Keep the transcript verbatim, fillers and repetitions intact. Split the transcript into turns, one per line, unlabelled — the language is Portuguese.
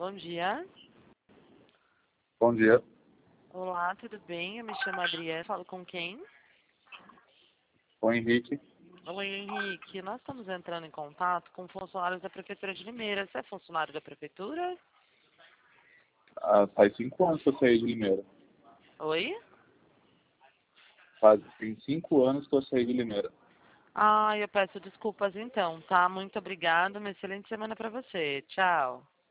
Bom dia.
Bom dia.
Olá, tudo bem? Eu me chamo Adriana. Falo com quem?
Oi, Henrique.
Oi, Henrique. Nós estamos entrando em contato com funcionários da Prefeitura de Limeira. Você é funcionário da Prefeitura?
Ah, faz cinco anos que eu saí de Limeira.
Oi?
Faz, tem cinco anos que eu saí de Limeira.
Ah, eu peço desculpas então, tá? Muito obrigada. Uma excelente semana para você. Tchau.